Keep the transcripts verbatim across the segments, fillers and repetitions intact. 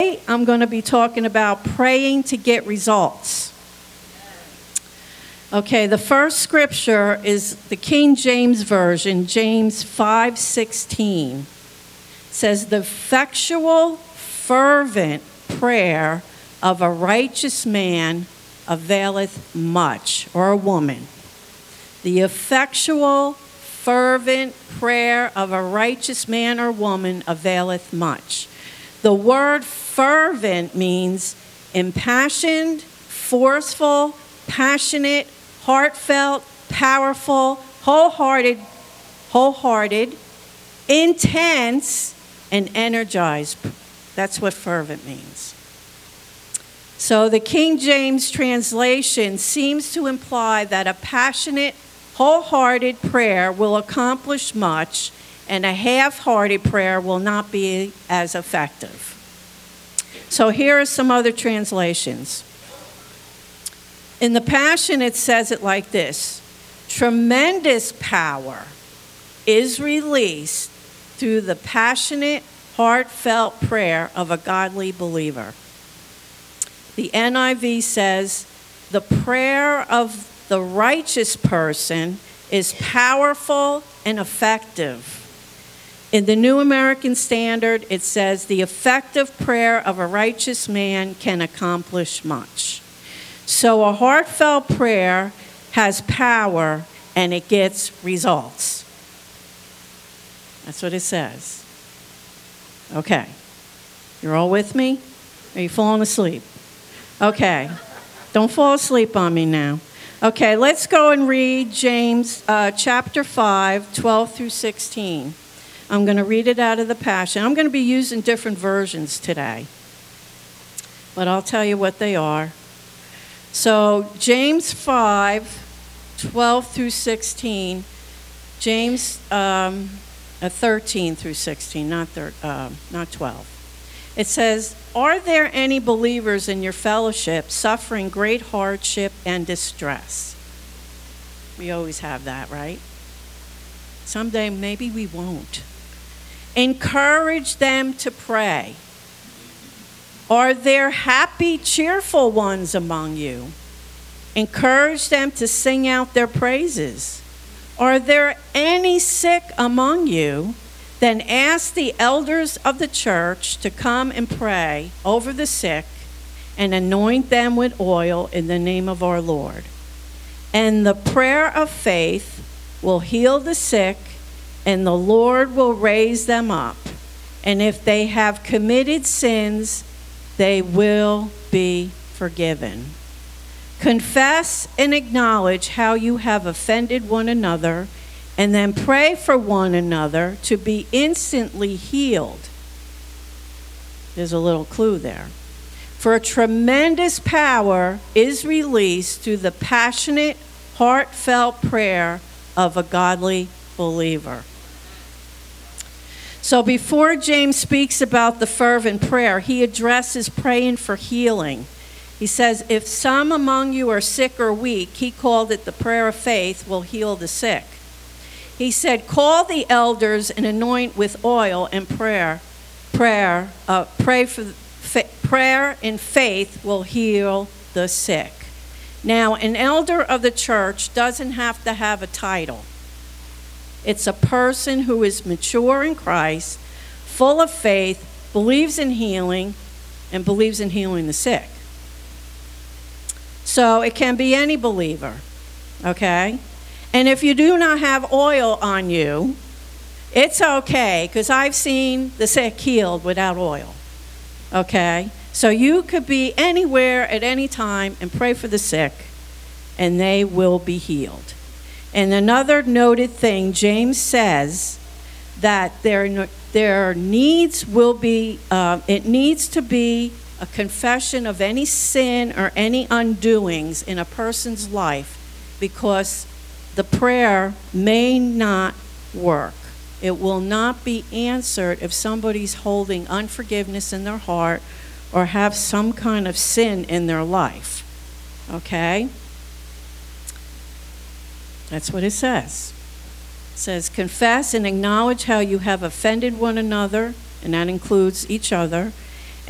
I'm going to be talking about praying to get results. Okay, the first scripture is the King James Version, James five sixteen. It says, "The effectual, fervent prayer of a righteous man availeth much," or a woman. The effectual, fervent prayer of a righteous man or woman availeth much. The word fervent means impassioned, forceful, passionate, heartfelt, powerful, wholehearted, wholehearted, intense, and energized. That's what fervent means. So the King James translation seems to imply that a passionate, wholehearted prayer will accomplish much, and a half-hearted prayer will not be as effective. So here are some other translations. In the Passion, it says it like this: tremendous power is released through the passionate, heartfelt prayer of a godly believer. The N I V says, the prayer of the righteous person is powerful and effective. In the New American Standard, it says, the effective prayer of a righteous man can accomplish much. So a heartfelt prayer has power and it gets results. That's what it says. Okay. You're all with me? Are you falling asleep? Okay. Don't fall asleep on me now. Okay, let's go and read James uh, chapter five, twelve through sixteen. I'm going to read it out of the Passion. I'm going to be using different versions today, but I'll tell you what they are. So James five, twelve through sixteen, James um, uh, thirteen through sixteen, not, thir- uh, not twelve. It says, "Are there any believers in your fellowship suffering great hardship and distress?" We always have that, right? Someday maybe we won't. "Encourage them to pray. Are there happy, cheerful ones among you? Encourage them to sing out their praises. Are there any sick among you? Then ask the elders of the church to come and pray over the sick and anoint them with oil in the name of our Lord. And the prayer of faith will heal the sick, and the Lord will raise them up. And if they have committed sins, they will be forgiven. Confess and acknowledge how you have offended one another, and then pray for one another to be instantly healed." There's a little clue there. "For a tremendous power is released through the passionate, heartfelt prayer of a godly believer." So before James speaks about the fervent prayer, he addresses praying for healing. He says, if some among you are sick or weak, he called it the prayer of faith will heal the sick. He said, call the elders and anoint with oil and prayer. Prayer, uh, pray for fa- prayer and faith will heal the sick. Now, an elder of the church doesn't have to have a title. It's a person who is mature in Christ, full of faith, believes in healing, and believes in healing the sick. So it can be any believer, okay? And if you do not have oil on you, it's okay, because I've seen the sick healed without oil, okay? So you could be anywhere at any time and pray for the sick, and they will be healed. And another noted thing, James says that their, their needs will be, uh, it needs to be a confession of any sin or any undoings in a person's life, because the prayer may not work. It will not be answered if somebody's holding unforgiveness in their heart or have some kind of sin in their life. Okay? That's what it says. It says, confess and acknowledge how you have offended one another, and that includes each other,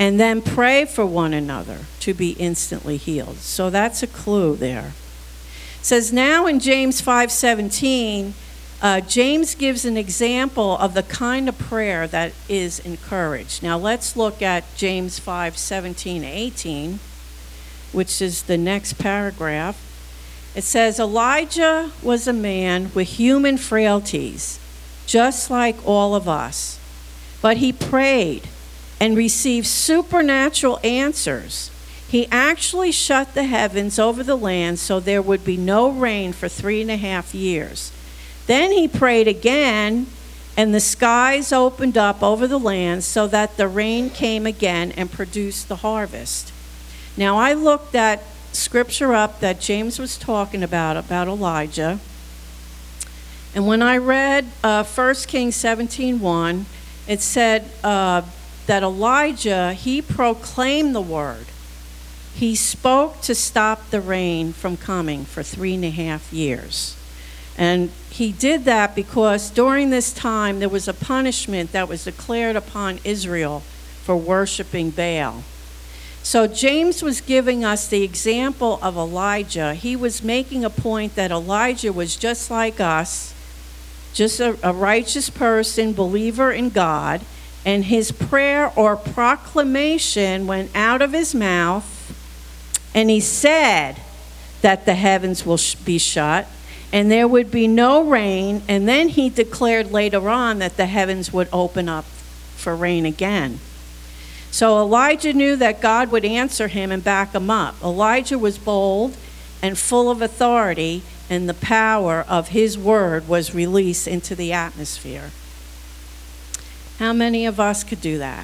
and then pray for one another to be instantly healed. So that's a clue there. It says now in James five seventeen, uh, James gives an example of the kind of prayer that is encouraged. Now let's look at James five seventeen, eighteen, which is the next paragraph. It says, Elijah was a man with human frailties, just like all of us. But he prayed and received supernatural answers. He actually shut the heavens over the land so there would be no rain for three and a half years. Then he prayed again, and the skies opened up over the land so that the rain came again and produced the harvest. Now, I looked that scripture up that James was talking about, about Elijah. And when I read uh, First Kings seventeen one, it said uh, that Elijah, he proclaimed the word. He spoke to stop the rain from coming for three and a half years. And he did that because during this time there was a punishment that was declared upon Israel for worshiping Baal. So James was giving us the example of Elijah. He was making a point that Elijah was just like us, just a, a righteous person, believer in God, and his prayer or proclamation went out of his mouth, and he said that the heavens will sh- be shut, and there would be no rain, and then he declared later on that the heavens would open up for rain again. So Elijah knew that God would answer him and back him up. Elijah was bold and full of authority, and the power of his word was released into the atmosphere. How many of us could do that?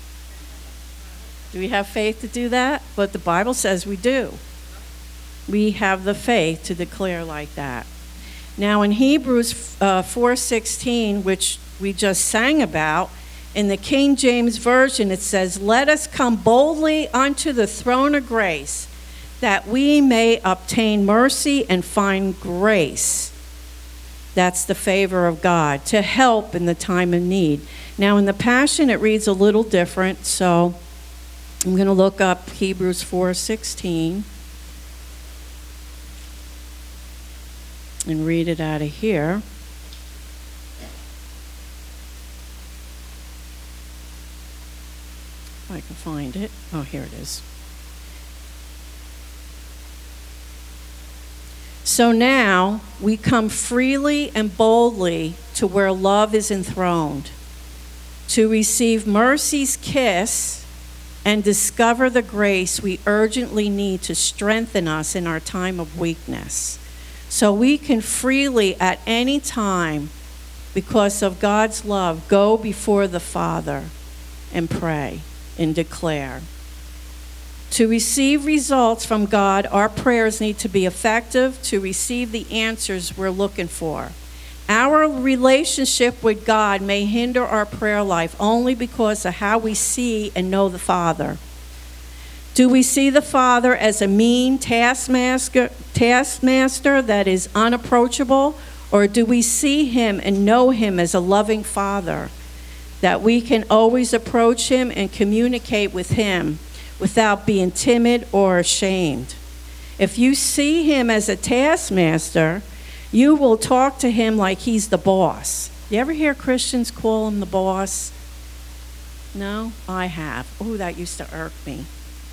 Do we have faith to do that? But the Bible says we do. We have the faith to declare like that. Now in Hebrews uh, four sixteen, which we just sang about, in the King James Version, it says, let us come boldly unto the throne of grace, that we may obtain mercy and find grace. That's the favor of God, to help in the time of need. Now, in the Passion, it reads a little different, so I'm going to look up Hebrews four sixteen and read it out of here. If I can find it. Oh, here it is. So now we come freely and boldly to where love is enthroned, to receive mercy's kiss and discover the grace we urgently need to strengthen us in our time of weakness. So we can freely at any time, because of God's love, go before the Father and pray and declare. To receive results from God, our prayers need to be effective to receive the answers we're looking for. Our relationship with God may hinder our prayer life only because of how we see and know the Father. Do we see the Father as a mean taskmaster, taskmaster that is unapproachable, or do we see him and know him as a loving Father, that we can always approach him and communicate with him without being timid or ashamed? If you see him as a taskmaster, you will talk to him like he's the boss. You ever hear Christians call him the boss? No? I have. Oh, that used to irk me.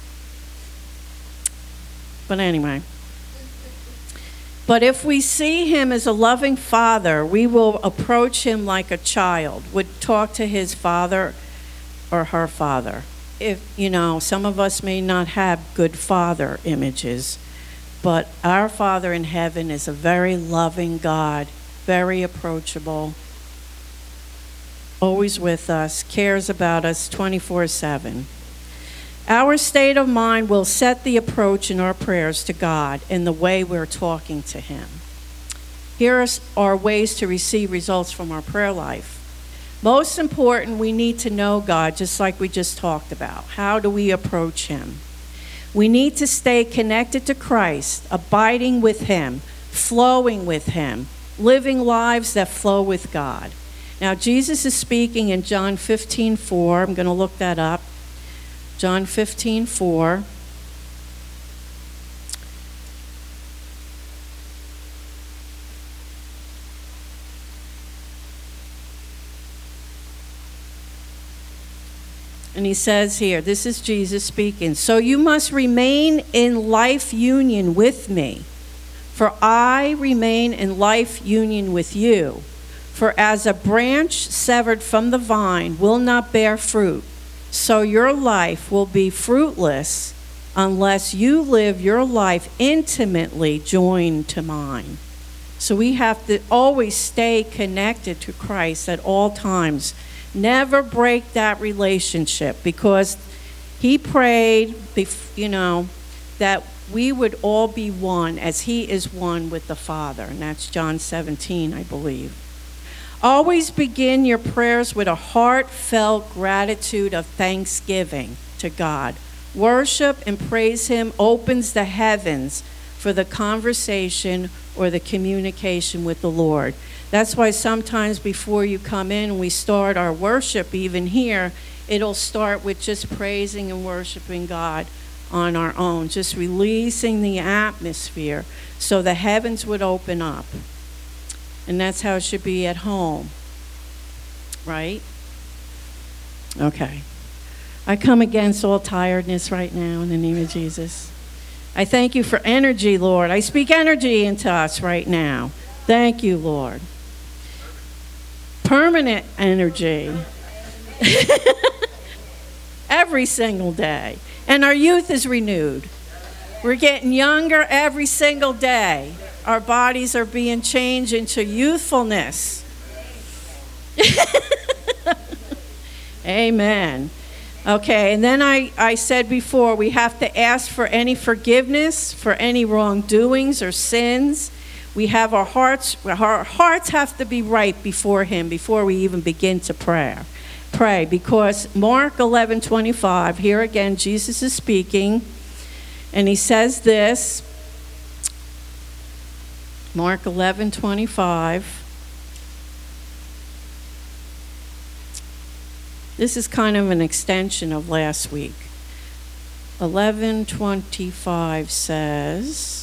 But anyway. But if we see him as a loving father, we will approach him like a child would talk to his father or her father. If, you know, some of us may not have good father images, but our Father in heaven is a very loving God, very approachable, always with us, cares about us twenty-four seven. Our state of mind will set the approach in our prayers to God and the way we're talking to him. Here are ways to receive results from our prayer life. Most important, we need to know God, just like we just talked about. How do we approach him? We need to stay connected to Christ, abiding with him, flowing with him, living lives that flow with God. Now, Jesus is speaking in John fifteen four. I'm going to look that up. John fifteen four. And he says here, this is Jesus speaking, "So you must remain in life union with me, for I remain in life union with you. For as a branch severed from the vine will not bear fruit, so your life will be fruitless unless you live your life intimately joined to mine." So we have to always stay connected to Christ at all times. Never break that relationship, because he prayed, you know, that we would all be one as he is one with the Father. And that's John seventeen, I believe. Always begin your prayers with a heartfelt gratitude of thanksgiving to God. Worship and praise him opens the heavens for the conversation or the communication with the Lord. That's why sometimes before you come in and we start our worship, even here, it'll start with just praising and worshiping God on our own, just releasing the atmosphere so the heavens would open up. And that's how it should be at home, right? Okay. I come against all tiredness right now in the name of Jesus. I thank you for energy, Lord. I speak energy into us right now. Thank you, Lord. Permanent energy. Every single day. And our youth is renewed. We're getting younger every single day. Our bodies are being changed into youthfulness. Amen. Okay, and then I, I said before, we have to ask for any forgiveness for any wrongdoings or sins. We have our hearts, our hearts have to be right before him before we even begin to pray. Pray, because Mark eleven twenty-five, here again, Jesus is speaking, and he says this, Mark eleven twenty-five. This is kind of an extension of last week. eleven twenty-five says,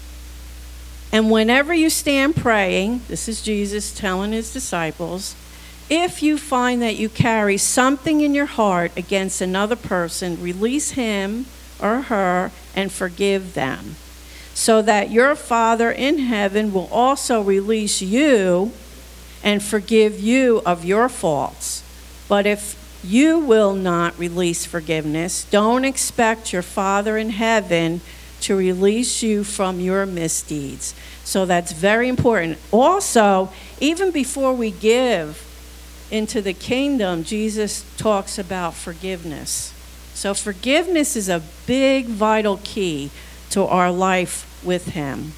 "And whenever you stand praying," this is Jesus telling his disciples, "if you find that you carry something in your heart against another person, release him or her and forgive them, so that your Father in heaven will also release you and forgive you of your faults. But if you will not release forgiveness, don't expect your Father in heaven to release you from your misdeeds." So that's very important. Also, even before we give into the kingdom, Jesus talks about forgiveness. So forgiveness is a big, vital key to our life with him.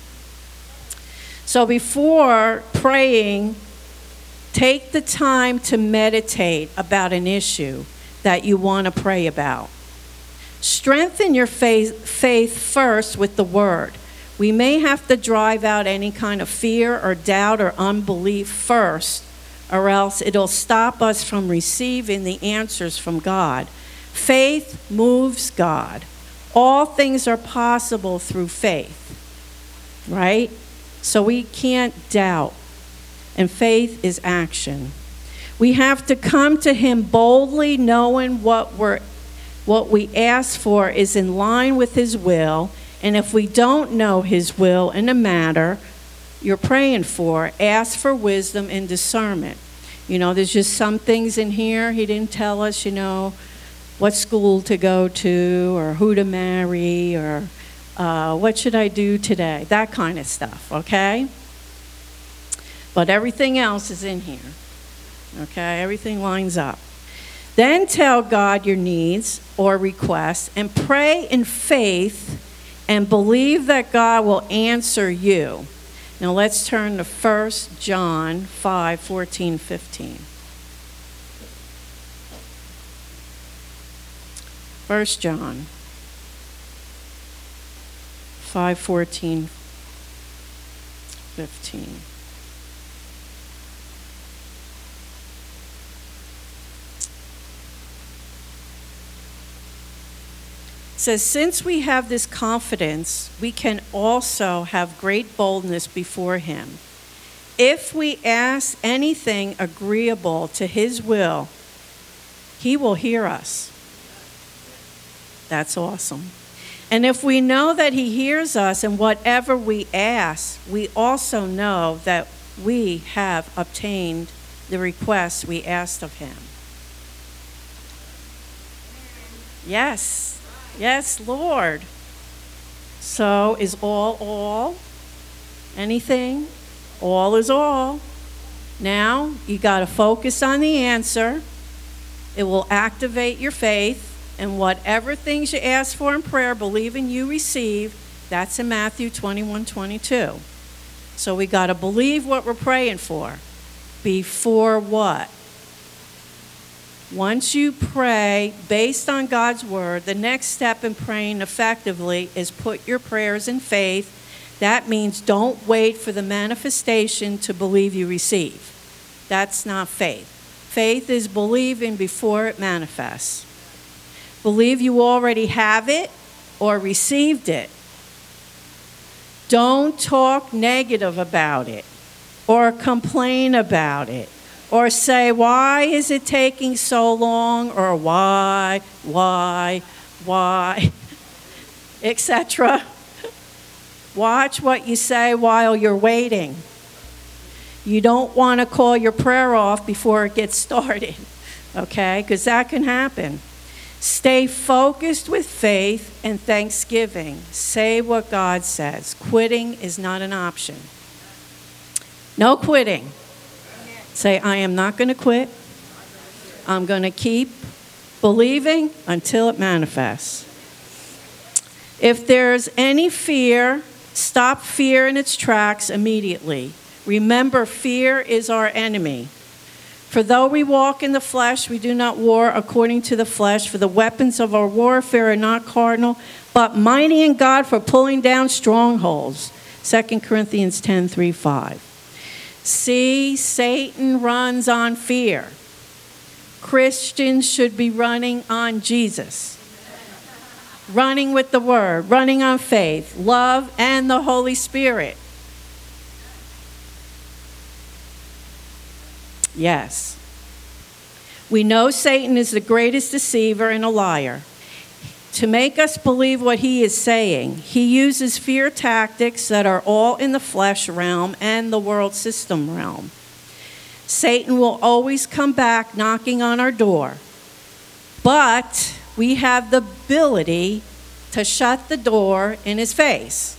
So before praying, take the time to meditate about an issue that you want to pray about. Strengthen your faith, faith first with the word. We may have to drive out any kind of fear or doubt or unbelief first, or else it'll stop us from receiving the answers from God. Faith moves God. All things are possible through faith, right? So we can't doubt. And faith is action. We have to come to him boldly, knowing what we're, what we ask for is in line with his will. And if we don't know his will in a matter you're praying for, ask for wisdom and discernment. You know, there's just some things in here he didn't tell us, you know, what school to go to or who to marry or uh, what should I do today, that kind of stuff, okay? But everything else is in here, okay? Everything lines up. Then tell God your needs or requests and pray in faith and believe that God will answer you. Now let's turn to First John five fourteen, fifteen. First John five fourteen, fifteen. It says, since we have this confidence, we can also have great boldness before him. If we ask anything agreeable to his will, he will hear us. That's awesome. And if we know that he hears us in whatever we ask, we also know that we have obtained the request we asked of him. Yes. Yes, Lord. So is all all? Anything? All is all. Now, you got to focus on the answer. It will activate your faith. And whatever things you ask for in prayer, believing you receive, that's in Matthew twenty-one twenty-two. So we got to believe what we're praying for. Before what? Once you pray based on God's word, the next step in praying effectively is put your prayers in faith. That means don't wait for the manifestation to believe you receive. That's not faith. Faith is believing before it manifests. Believe you already have it or received it. Don't talk negative about it or complain about it or say, why is it taking so long, or why, why, why, et cetera. Watch what you say while you're waiting. You don't want to call your prayer off before it gets started, okay? Because that can happen. Stay focused with faith and thanksgiving. Say what God says. Quitting is not an option. No quitting. Say, I am not going to quit. I'm going to keep believing until it manifests. If there's any fear, stop fear in its tracks immediately. Remember, fear is our enemy. For though we walk in the flesh, we do not war according to the flesh. For the weapons of our warfare are not carnal, but mighty in God for pulling down strongholds. Second Corinthians ten, three, five. See, Satan runs on fear. Christians should be running on Jesus. Running with the Word, running on faith, love, and the Holy Spirit. Yes. We know Satan is the greatest deceiver and a liar. To make us believe what he is saying, he uses fear tactics that are all in the flesh realm and the world system realm. Satan will always come back knocking on our door. But we have the ability to shut the door in his face.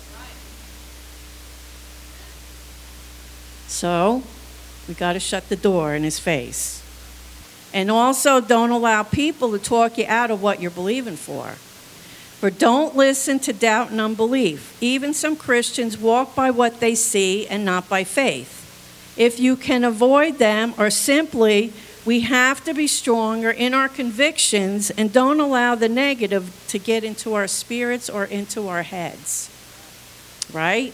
So, we got to shut the door in his face. And also, don't allow people to talk you out of what you're believing for. For don't listen to doubt and unbelief. Even some Christians walk by what they see and not by faith. If you can avoid them, or simply, we have to be stronger in our convictions and don't allow the negative to get into our spirits or into our heads. Right?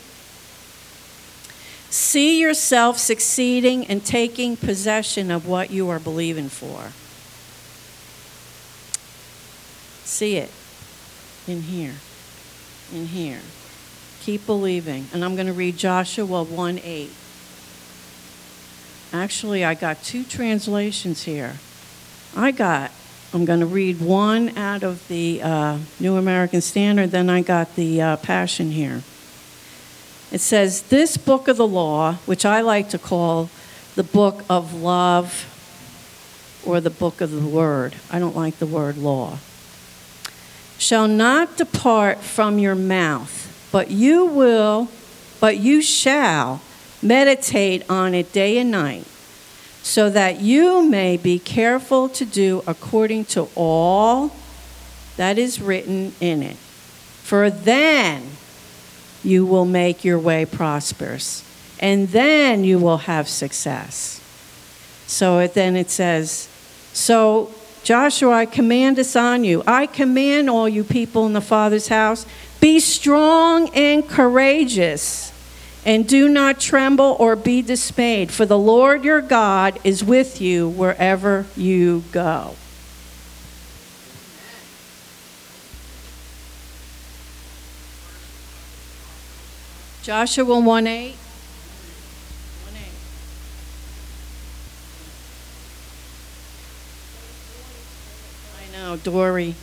See yourself succeeding and taking possession of what you are believing for. See it in here, in here. Keep believing. And I'm going to read Joshua one eight. Actually, I got two translations here. I got, I'm going to read one out of the uh, New American Standard, then I got the uh, Passion here. It says, this book of the law, which I like to call the book of love or the book of the word. I don't like the word law. Shall not depart from your mouth, but you will, but you shall meditate on it day and night, so that you may be careful to do according to all that is written in it. For then you will make your way prosperous, and then you will have success. So it, then it says, so Joshua, I command this on you. I command all you people in the Father's house, be strong and courageous, and do not tremble or be dismayed, for the Lord your God is with you wherever you go. Joshua one eight. one eight. I know, Dory.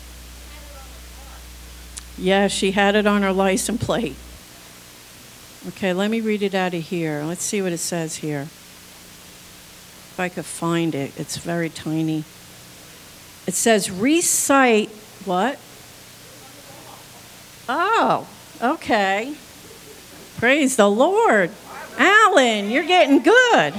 Yeah, she had it on her license plate. Okay, let me read it out of here. Let's see what it says here. If I could find it. It's very tiny. It says recite what? Oh, okay. Praise the Lord. Alan, you're getting good.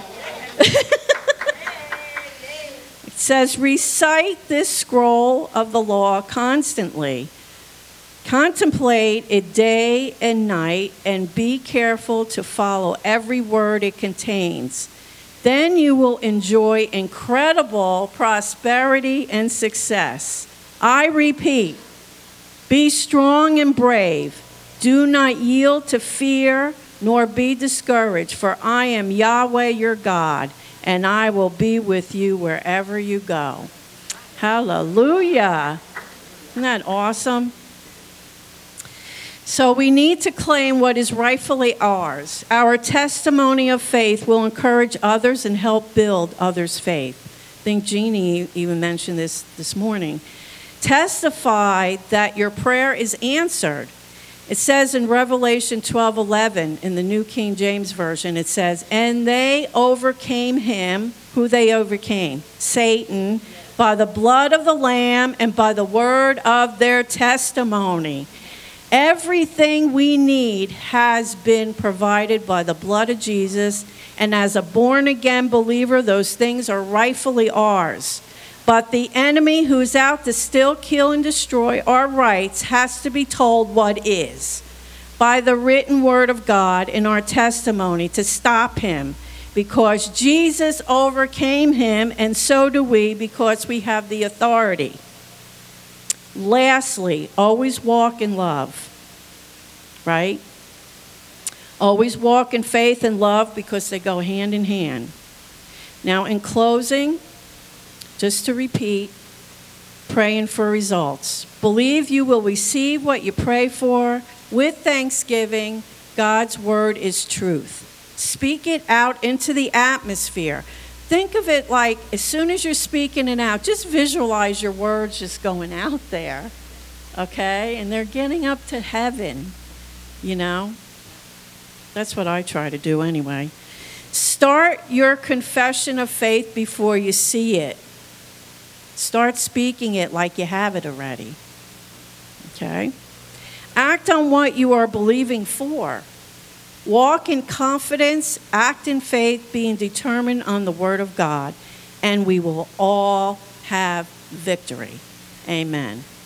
It says recite this scroll of the law constantly. Contemplate it day and night, and be careful to follow every word it contains. Then you will enjoy incredible prosperity and success. I repeat, be strong and brave. Do not yield to fear, nor be discouraged, for I am Yahweh your God, and I will be with you wherever you go. Hallelujah. Isn't that awesome? So we need to claim what is rightfully ours. Our testimony of faith will encourage others and help build others' faith. I think Jeannie even mentioned this this morning. Testify that your prayer is answered. It says in Revelation twelve eleven in the New King James Version, it says, and they overcame him, who they overcame? Satan, by the blood of the Lamb and by the word of their testimony. Everything we need has been provided by the blood of Jesus, and as a born-again believer, those things are rightfully ours. But the enemy who's out to steal, kill, and destroy our rights has to be told what is, by the written word of God in our testimony, to stop him, because Jesus overcame him, and so do we, because we have the authority. Lastly, always walk in love, right? Always walk in faith and love, because they go hand in hand. Now, in closing, just to repeat, praying for results. Believe you will receive what you pray for with thanksgiving. God's word is truth. Speak it out into the atmosphere. Think of it like as soon as you're speaking it out, just visualize your words just going out there, okay? And they're getting up to heaven, you know? That's what I try to do anyway. Start your confession of faith before you see it. Start speaking it like you have it already, okay? Act on what you are believing for. Walk in confidence, act in faith, being determined on the word of God, and we will all have victory. Amen.